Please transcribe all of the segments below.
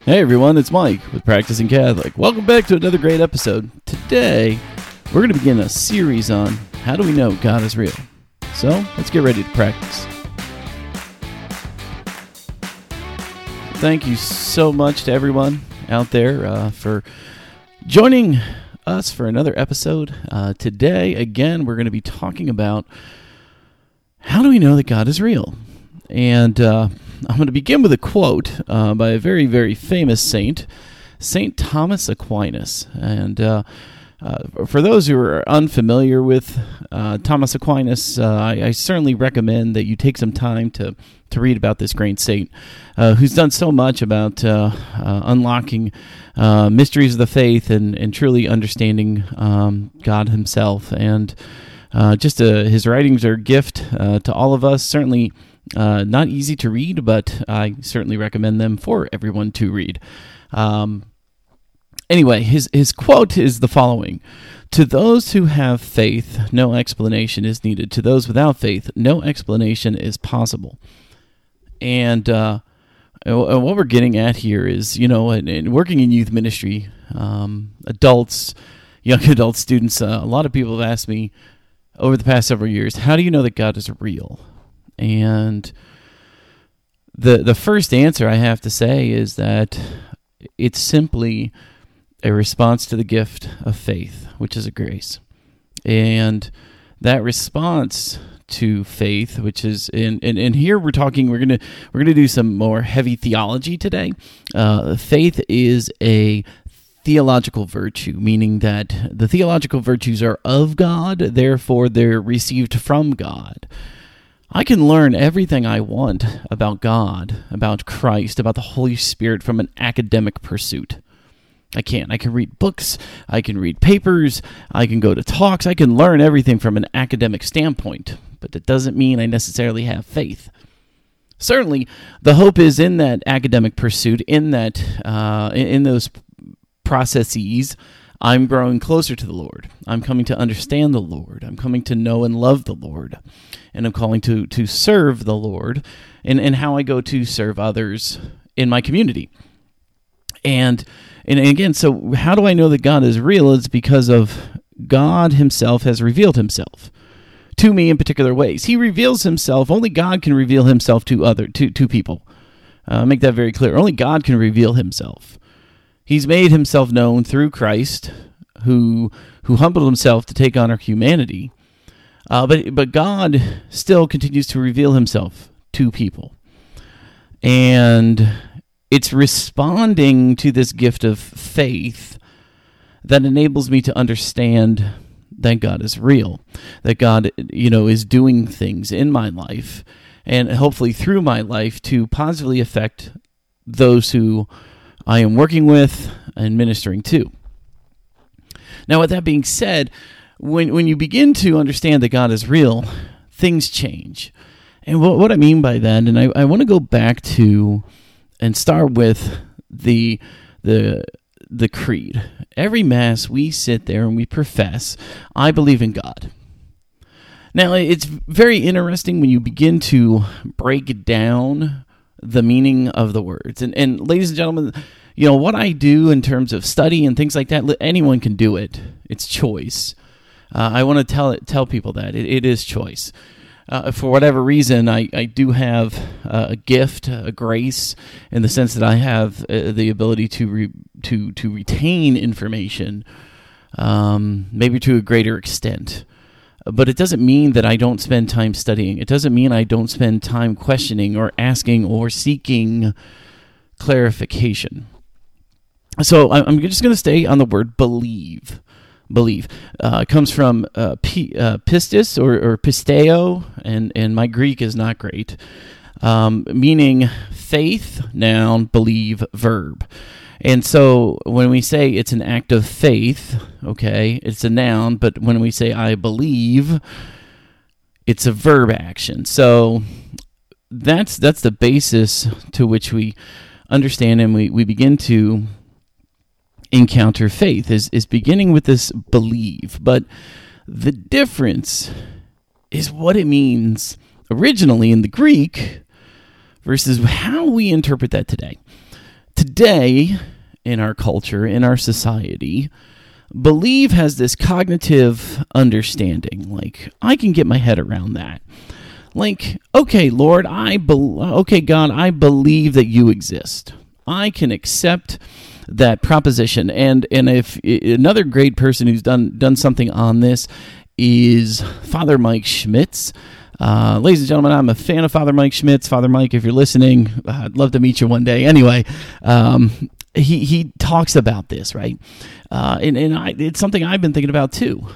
Hey everyone, it's Mike with Practicing Catholic. Welcome back to another great episode. Today, we're going to begin a series on how do we know God is real. So, let's get ready to practice. Thank you so much to everyone out there for joining us for another episode. Today, again, we're going to be talking about how do we know that God is real? And I'm going to begin with a quote by a very, very famous saint, St. Thomas Aquinas. And for those who are unfamiliar with Thomas Aquinas, I certainly recommend that you take some time to read about this great saint who's done so much about unlocking mysteries of the faith and truly understanding God himself. And his writings are a gift to all of us, certainly. Not easy to read, but I certainly recommend them for everyone to read. Anyway, his quote is the following: "To those who have faith, no explanation is needed. To those without faith, no explanation is possible." And what we're getting at here is, in working in youth ministry, adults, young adult students, a lot of people have asked me over the past several years, how do you know that God is real? And the first answer I have to say is that it's simply a response to the gift of faith, which is a grace. And that response to faith, which is and here we're gonna do some more heavy theology today. Faith is a theological virtue, meaning that the theological virtues are of God, therefore they're received from God. I can learn everything I want about God, about Christ, about the Holy Spirit from an academic pursuit. I can read books, I can read papers, I can go to talks, I can learn everything from an academic standpoint, but that doesn't mean I necessarily have faith. Certainly, the hope is in that academic pursuit, in those processes. I'm growing closer to the Lord. I'm coming to understand the Lord. I'm coming to know and love the Lord. And I'm calling to serve the Lord and how I go to serve others in my community. And again, so how do I know that God is real? It's because of God himself has revealed himself to me in particular ways. He reveals himself. Only God can reveal himself to people. Make that very clear. Only God can reveal himself. He's made himself known through Christ, who humbled himself to take on our humanity. But God still continues to reveal himself to people. And it's responding to this gift of faith that enables me to understand that God is real, that God, is doing things in my life and hopefully through my life to positively affect those who I am working with and ministering to. Now, with that being said, when you begin to understand that God is real, things change. And what I mean by that, and I want to go back to and start with the creed. Every Mass, we sit there and we profess, I believe in God. Now, it's very interesting when you begin to break down the meaning of the words. And ladies and gentlemen, what I do in terms of study and things like that, anyone can do it. It's choice. I want to tell people that. It is choice. For whatever reason, I do have a gift, a grace, in the sense that I have the ability to retain information, maybe to a greater extent. But it doesn't mean that I don't spend time studying. It doesn't mean I don't spend time questioning or asking or seeking clarification. So I'm just going to stay on the word believe. Believe. It comes from pistis or pisteo, and my Greek is not great, meaning faith, noun, believe, verb. And so when we say it's an act of faith, okay, it's a noun, but when we say I believe, it's a verb action. So that's the basis to which we understand and we begin to encounter faith is beginning with this believe. But the difference is what it means originally in the Greek versus how we interpret that today. today, in our culture, in our society, believe has this cognitive understanding. Like, I can get my head around that. Like, okay, Lord, okay, God, I believe that you exist. I can accept that proposition. And if another great person who's done something on this is Father Mike Schmitz. Ladies and gentlemen, I'm a fan of Father Mike Schmitz. Father Mike, if you're listening, I'd love to meet you one day. Anyway, he talks about this, right? It's something I've been thinking about too.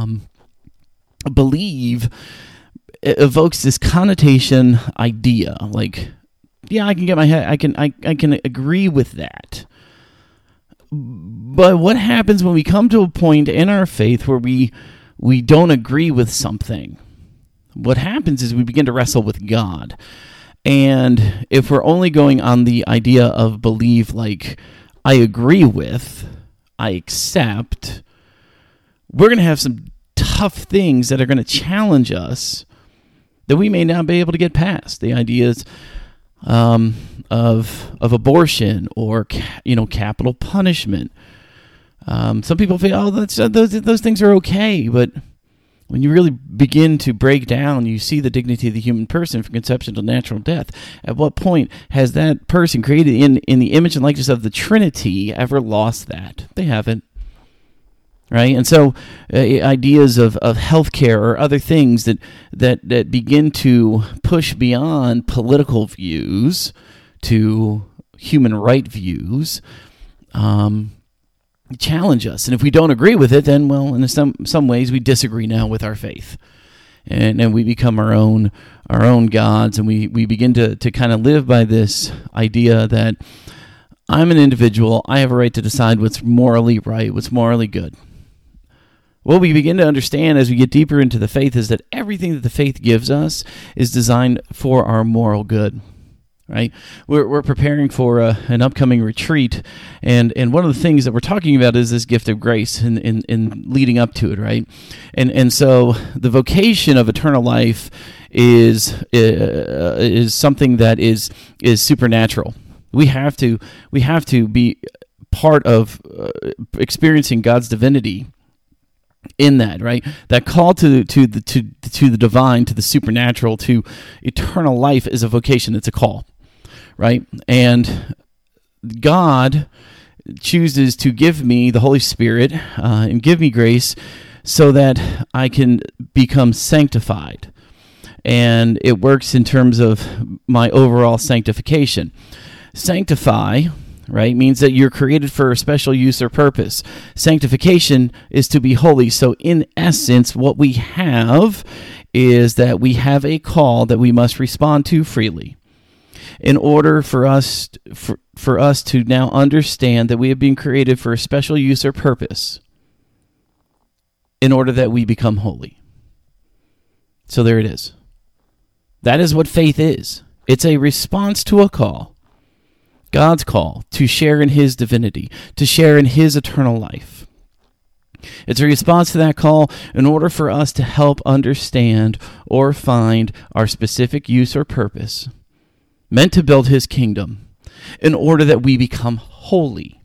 Believe evokes this connotation idea, like, yeah, I can get my head, I can agree with that. But what happens when we come to a point in our faith where we don't agree with something? What happens is we begin to wrestle with God. And if we're only going on the idea of believe, like, I agree with, I accept, we're going to have some tough things that are going to challenge us that we may not be able to get past. The ideas of abortion or capital punishment. Some people feel, oh, those things are okay, but when you really begin to break down, you see the dignity of the human person from conception to natural death. At what point has that person created in the image and likeness of the Trinity ever lost that? They haven't. Right? And so ideas of healthcare or other things that begin to push beyond political views to human right views challenge us. And if we don't agree with it, then, well, in some ways we disagree now with our faith. And we become our own gods, and we begin to kind of live by this idea that I'm an individual, I have a right to decide what's morally right, what's morally good. What we begin to understand as we get deeper into the faith is that everything that the faith gives us is designed for our moral good, right? We're preparing for an upcoming retreat, and one of the things that we're talking about is this gift of grace in leading up to it, right? And so the vocation of eternal life is something that is supernatural. We have to be part of experiencing God's divinity in that, right? That call to the divine, to the supernatural, to eternal life is a vocation. It's a call, right? And God chooses to give me the Holy Spirit and give me grace so that I can become sanctified. And it works in terms of my overall sanctification. Sanctify, right, means that you're created for a special use or purpose. Sanctification is to be holy. So in essence, what we have is that we have a call that we must respond to freely. In order for us to now understand that we have been created for a special use or purpose, in order that we become holy. So there it is. That is what faith is. It's a response to a call. God's call to share in his divinity, to share in his eternal life. It's a response to that call in order for us to help understand or find our specific use or purpose, meant to build his kingdom, in order that we become holy.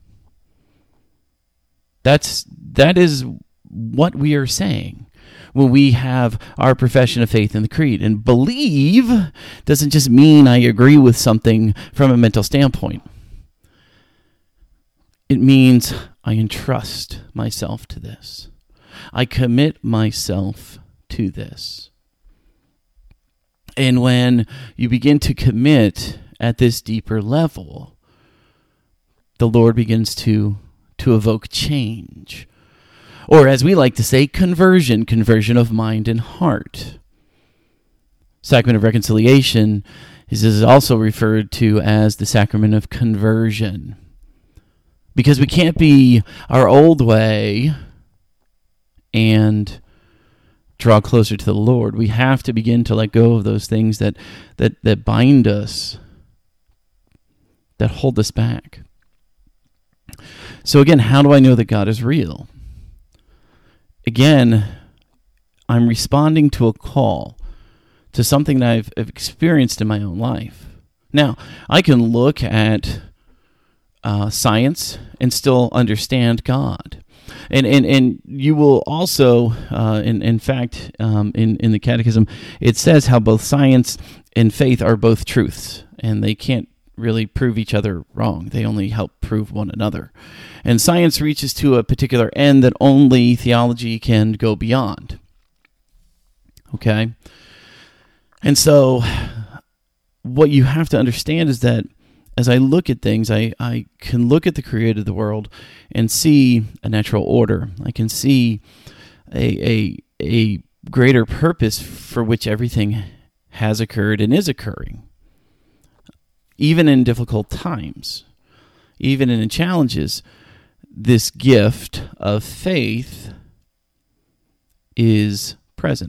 That is what we are saying when we have our profession of faith in the creed. And believe doesn't just mean I agree with something from a mental standpoint. It means I entrust myself to this. I commit myself to this. And when you begin to commit at this deeper level, the Lord begins to evoke change. Or as we like to say, conversion of mind and heart. Sacrament of reconciliation is also referred to as the sacrament of conversion. Because we can't be our old way and draw closer to the Lord. We have to begin to let go of those things that bind us, that hold us back. So again, how do I know that God is real? Again, I'm responding to a call, to something that I've experienced in my own life. Now, I can look at science and still understand God. And you will also, in fact, in the Catechism, it says how both science and faith are both truths, and they can't really prove each other wrong. They only help prove one another. And science reaches to a particular end that only theology can go beyond. Okay? And so what you have to understand is that as I look at things, I can look at the creator of the world and see a natural order. I can see a greater purpose for which everything has occurred and is occurring. Even in difficult times, even in challenges, this gift of faith is present.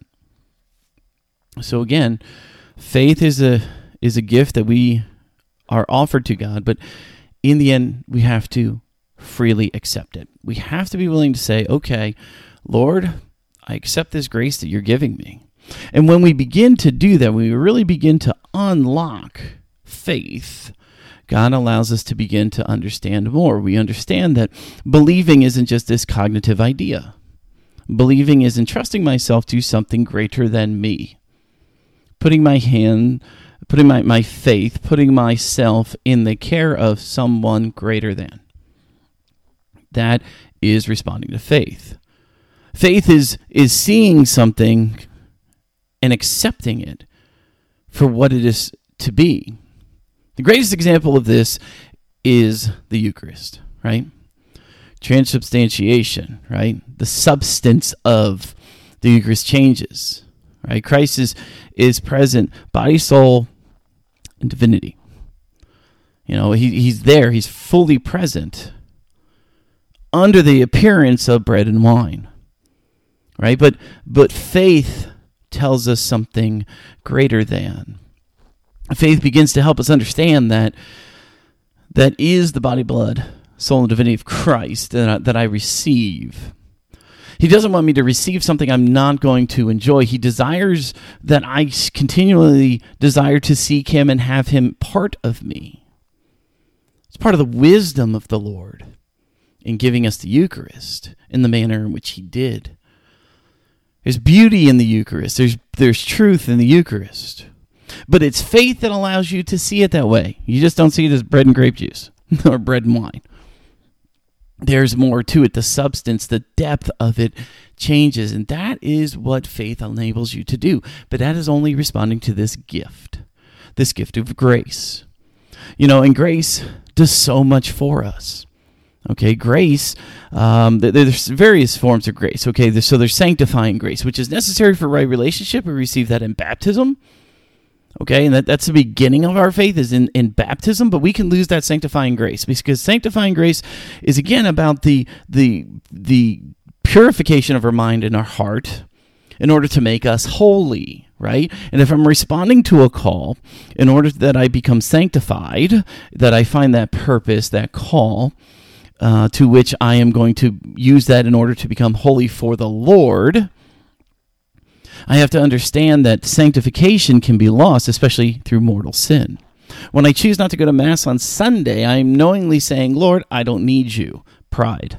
So again, faith is a gift that we are offered to God, but in the end, we have to freely accept it. We have to be willing to say, okay, Lord, I accept this grace that you're giving me. And when we begin to do that, when we really begin to unlock faith, God allows us to begin to understand more. We understand that believing isn't just this cognitive idea. Believing is entrusting myself to something greater than me. Putting my faith, putting myself in the care of someone greater than. That is responding to faith. Faith is seeing something and accepting it for what it is to be. The greatest example of this is the Eucharist, right? Transubstantiation, right? The substance of the Eucharist changes, right? Christ is present, body, soul, and divinity. You know, he's there. He's fully present under the appearance of bread and wine, right? But faith tells us something greater than. Faith begins to help us understand that is the body, blood, soul, and divinity of Christ that I receive. He doesn't want me to receive something I'm not going to enjoy. He desires that I continually desire to seek him and have him part of me. It's part of the wisdom of the Lord in giving us the Eucharist in the manner in which he did. There's beauty in the Eucharist. There's truth in the Eucharist. But it's faith that allows you to see it that way. You just don't see it as bread and grape juice or bread and wine. There's more to it. The substance, the depth of it changes. And that is what faith enables you to do. But that is only responding to this gift of grace. You know, and grace does so much for us. Okay, grace, there's various forms of grace. Okay, so there's sanctifying grace, which is necessary for right relationship. We receive that in baptism. Okay, and that's the beginning of our faith is in baptism, but we can lose that sanctifying grace because sanctifying grace is, again, about the purification of our mind and our heart in order to make us holy, right? And if I'm responding to a call in order that I become sanctified, that I find that purpose, that call, to which I am going to use that in order to become holy for the Lord, I have to understand that sanctification can be lost, especially through mortal sin. When I choose not to go to Mass on Sunday, I am knowingly saying, Lord, I don't need you. Pride,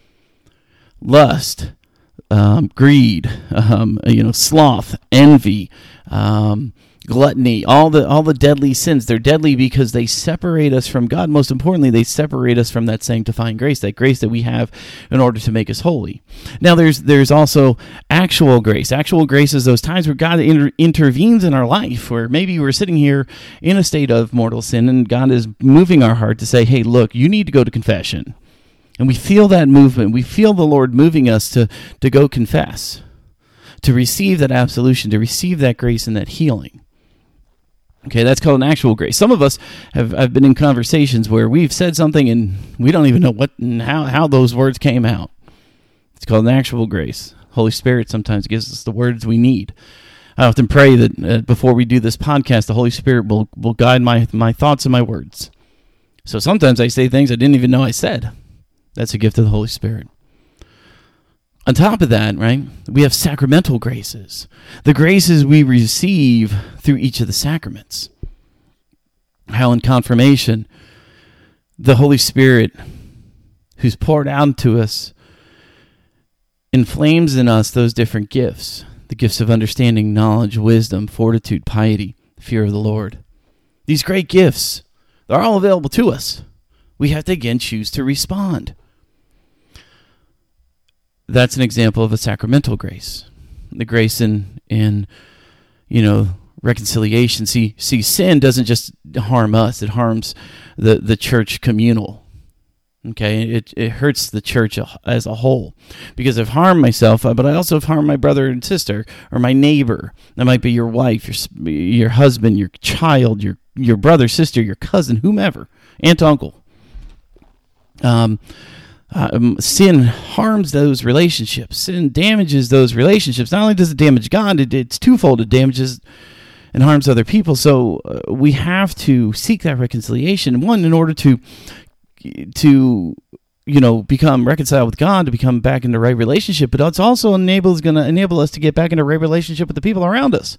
lust, greed, sloth, envy, gluttony, all the deadly sins. They're deadly because they separate us from God. Most importantly, they separate us from that sanctifying grace, that grace that we have in order to make us holy. Now, there's also actual grace. Actual grace is those times where God intervenes in our life, where maybe we're sitting here in a state of mortal sin, and God is moving our heart to say, hey, look, you need to go to confession. And we feel that movement. We feel the Lord moving us to go confess, to receive that absolution, to receive that grace and that healing. Okay, that's called an actual grace. Some of us have been in conversations where we've said something and we don't even know what and how those words came out. It's called an actual grace. Holy Spirit sometimes gives us the words we need. I often pray that before we do this podcast, the Holy Spirit will guide my thoughts and my words. So sometimes I say things I didn't even know I said. That's a gift of the Holy Spirit. On top of that, right, we have sacramental graces. The graces we receive through each of the sacraments. How in confirmation, the Holy Spirit who's poured out to us inflames in us those different gifts, the gifts of understanding, knowledge, wisdom, fortitude, piety, fear of the Lord. These great gifts, they're all available to us. We have to, again, choose to respond. That's an example of a sacramental grace. The grace in reconciliation. See, sin doesn't just harm us, it harms the church communal. Okay, it hurts the church as a whole, because I've harmed myself, but I also have harmed my brother and sister, or my neighbor. That might be your wife, your husband, your child, your brother, sister, your cousin, whomever, aunt, uncle. Sin harms those relationships. Sin damages those relationships. Not only does it damage God, it's twofold. It damages and harms other people. So we have to seek that reconciliation. One, in order to become reconciled with God, to become back in the right relationship, but it's also going to enable us to get back into right relationship with the people around us.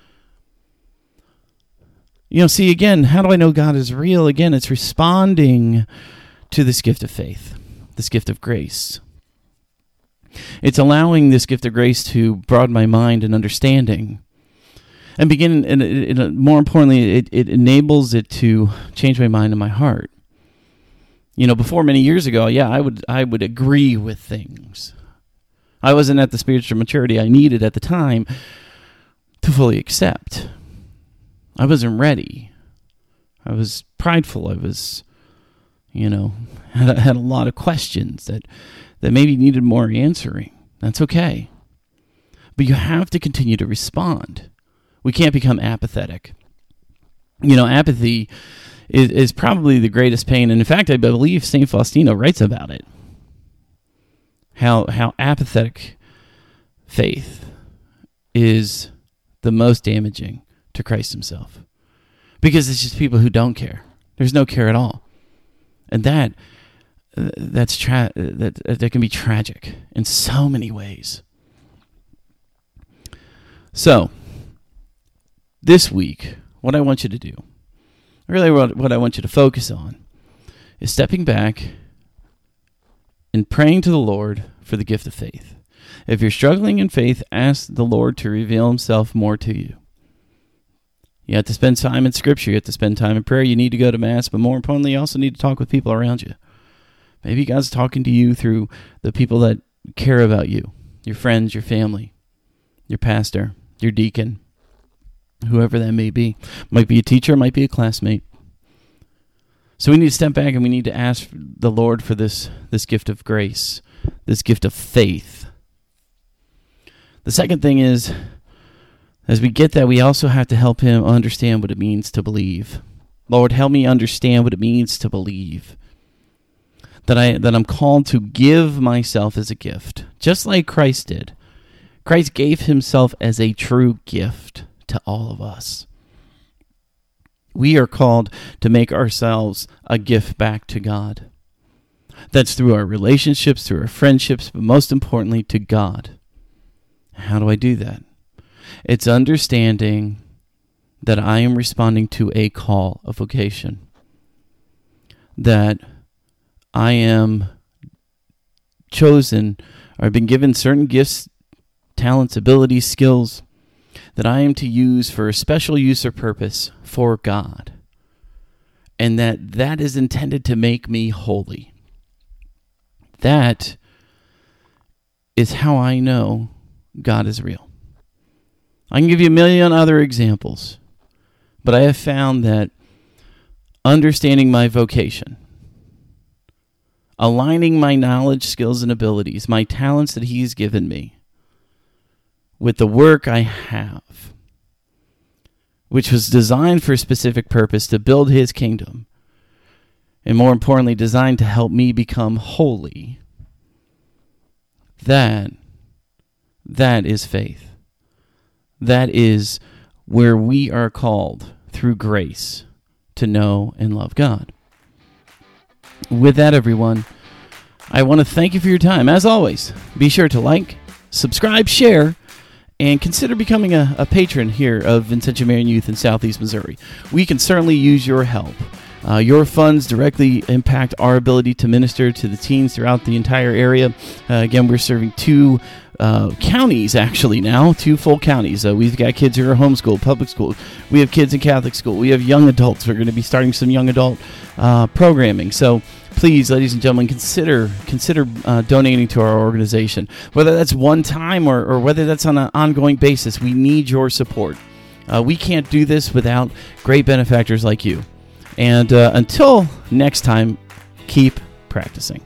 See, again, how do I know God is real? Again, it's responding to this gift of faith, this gift of grace. It's allowing this gift of grace to broaden my mind and understanding, and more importantly, it enables it to change my mind and my heart. Before many years ago, I would agree with things. I wasn't at the spiritual maturity I needed at the time to fully accept. I wasn't ready. I was prideful. I was, had a lot of questions that maybe needed more answering. That's okay. But you have to continue to respond. We can't become apathetic. Apathy is probably the greatest pain. And in fact, I believe St. Faustina writes about it. How apathetic faith is the most damaging to Christ himself. Because it's just people who don't care. There's no care at all. And that can be tragic in so many ways. So, this week, what I want you to do, really what I want you to focus on, is stepping back and praying to the Lord for the gift of faith. If you're struggling in faith, ask the Lord to reveal himself more to you. You have to spend time in Scripture. You have to spend time in prayer. You need to go to Mass, but more importantly, you also need to talk with people around you. Maybe God's talking to you through the people that care about you, your friends, your family, your pastor, your deacon, whoever that may be. Might be a teacher, might be a classmate. So we need to step back and we need to ask the Lord for this gift of grace, this gift of faith. The second thing is, as we get that, we also have to help him understand what it means to believe. Lord, help me understand what it means to believe. That I'm called to give myself as a gift, just like Christ did. Christ gave himself as a true gift to all of us. We are called to make ourselves a gift back to God. That's through our relationships, through our friendships, but most importantly to God. How do I do that? It's understanding that I am responding to a call, a vocation. That I am chosen, or I've been given certain gifts, talents, abilities, skills, that I am to use for a special use or purpose for God. And that is intended to make me holy. That is how I know God is real. I can give you a million other examples, but I have found that understanding my vocation, aligning my knowledge, skills, and abilities, my talents that he's given me, with the work I have, which was designed for a specific purpose to build his kingdom, and more importantly, designed to help me become holy, that is faith. That is where we are called through grace to know and love God. With that, everyone, I want to thank you for your time. As always, be sure to like, subscribe, share, and consider becoming a patron here of Vincentian Marian Youth in Southeast Missouri. We can certainly use your help. Your funds directly impact our ability to minister to the teens throughout the entire area. Again, we're serving 2 counties actually now, 2 full counties. We've got kids who are homeschooled, public school. We have kids in Catholic school. We have young adults. We're going to be starting some young adult programming. So please, ladies and gentlemen, consider donating to our organization, whether that's one time or whether that's on an ongoing basis. We need your support. We can't do this without great benefactors like you. And until next time, keep practicing.